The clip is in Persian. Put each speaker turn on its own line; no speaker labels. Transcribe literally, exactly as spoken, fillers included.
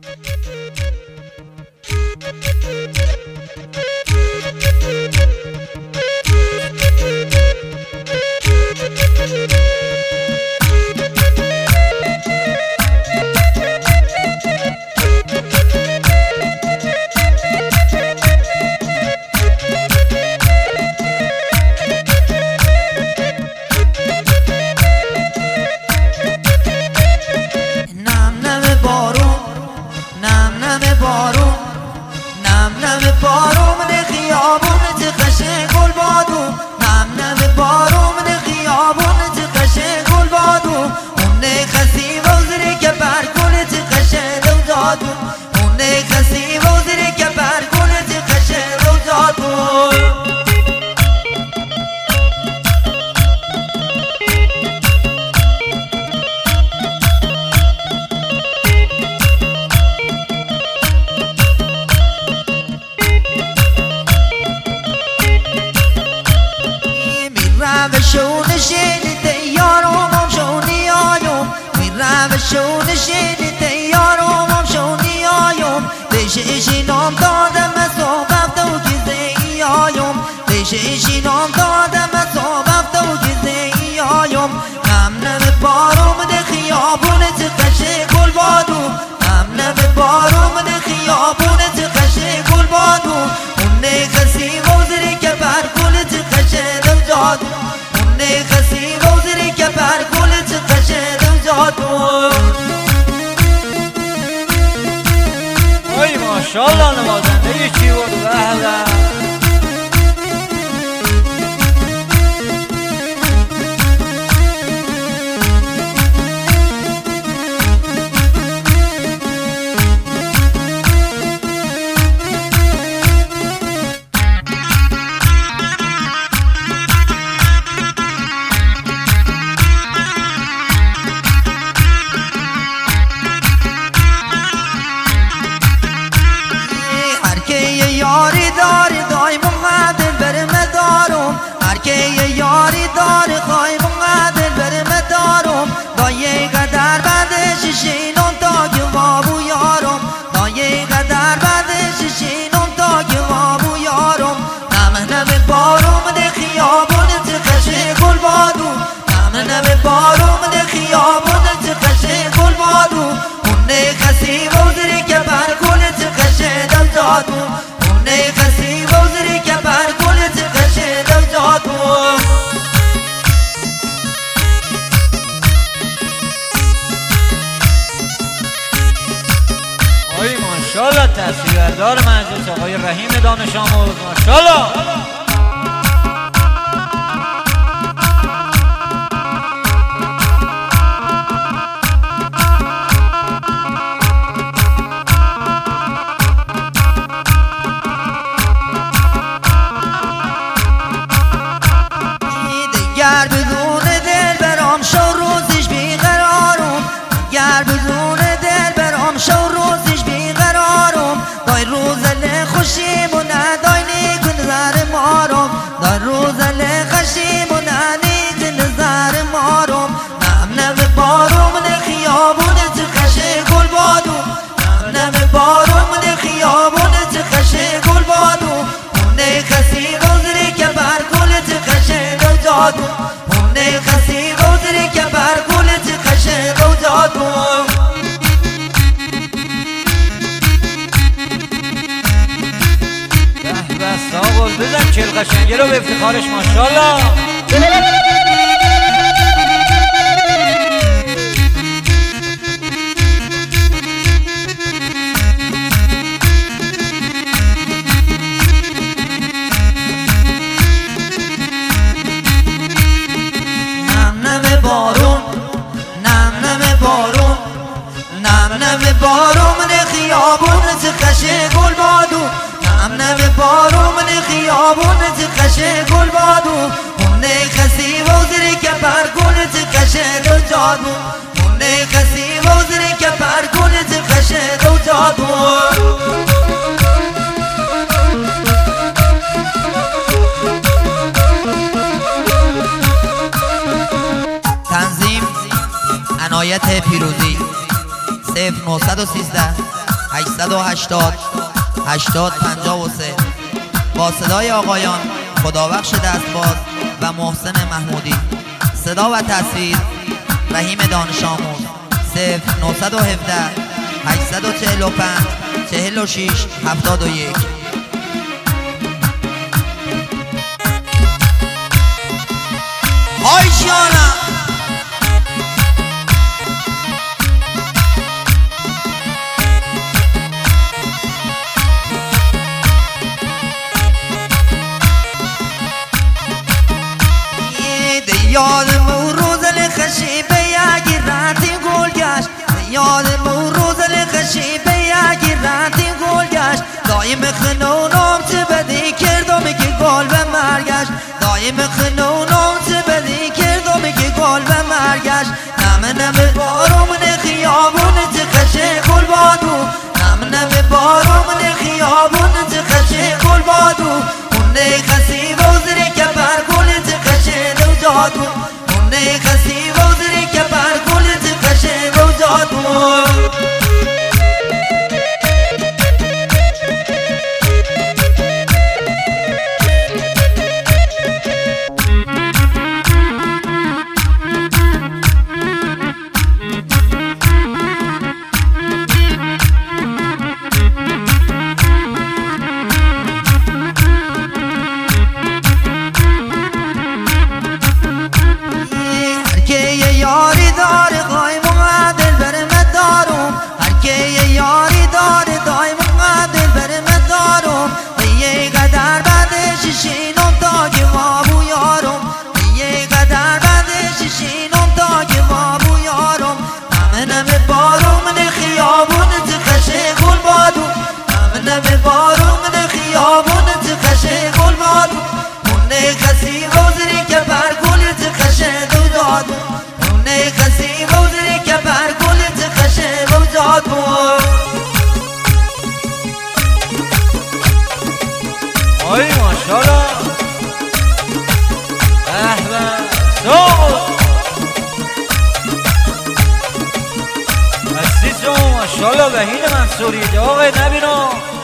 شون شنیده یارم شونی آیم میرم شون شنیده یارم شونی آیم بششی نام دادم صحبت و گزه آیم بششی نام دادم صحبت و گزه آیم هم نم بارم ده خیابون تقشه گل بادو هم نم بارم ده خیابون تقشه گل بادو اون خسی موزری که بر گل تقشه دم جادو خسی موزری که بر گل تقشه دم جادو
وای ماشاءالله نوازنده چی بود بله
یاری داری دای مقدل برم دارم هر که یاری داری خواهی مقدل برم دارم دای قدر بعدش شینم تا جوابو یارم دای قدر بعدش شینم تا جوابو یارم نم نم بارم ده خیابون تقشه گل بادو نم نم بارم ده خیابون تقشه گل بادو اون خسی موزری که بر گل تقشه دم جادو نه خسی موزری که بر گل تقشه دم جادو
آی ماشاءالله تصویردار مجلس آقای رحیم دانش آموز ماشاءالله
گر بدون دل برام شو روزش بیقرارم گر بدون دل برام شو روزش بیقرارم دای روزل خوشیمونه دای نیک نظر مارم دای روزل خوشیمونه نیک نظر مارم نم نم بارم نه خیابون تقشه گل بادو نم نم بارم نه خیابون تقشه گل بادو اون خسی روزری که بر گل تقشه دم جادو اون خسی روزری که بر گل تقشه دم جادو
به به ساقل بزن چل قشنگه رو به افتخارش ماشاءالله
بارم نه خیابون تقشه گل بادو نم نم بارم نه خیابون تقشه گل بادو اون خسی موزری که بر گل تقشه دو جادو اون خسی موزری که بر گل تقشه دو جادو تنظیم عنایت پیروزی صفر نهصد و سیزده هشتصد و هشتاد هشتاد پنجاه و سه با صدای آقایان خدابخش دستباز و محسن محمودی. صدا و تصویر رحیم دانش آموز. صفر نهصد و هفده هشتصد و چهل و پنج چهل و شش هفتاد و یک. های شیانم یادم روز الخشی به یکی رنتی گل گشت، یادم روز الخشی به یکی رنتی گل گشت. دایم خنونم چه بدی کردم که گل به مرگشت، دایم خنونم چه بدی کردم که گل به مرگشت. نمه نمه بارمون خیابون چه خشه گل بادو، نمه نمه بارمون خیابون چه خشه گل بادو. اونه خسی وزری که بر گل چه خشه دو جادو، اونه خسی وزری که بر گل چه خشه دو جادو. یاری داره قایم و دل برم دارم، هر که یاری داره دایم و دل برم دارم. یه قدر بعدش شینم تا که وابو یارم، یه قدر بعدش شینم تا که وابو یارم. همه نمه بارم من خیابون چه خشه گل بادو، همه نمه بارم من خیابون چه خشه گل بادو. اونه خسی وزری که بر گل چه خشه دو دادو، اونه خسی وزری که بر گل چه خشه دو دادو.
آی ماشالله احبه ساقو عزیز جون ماشالله وحید منصوری آقای نبینو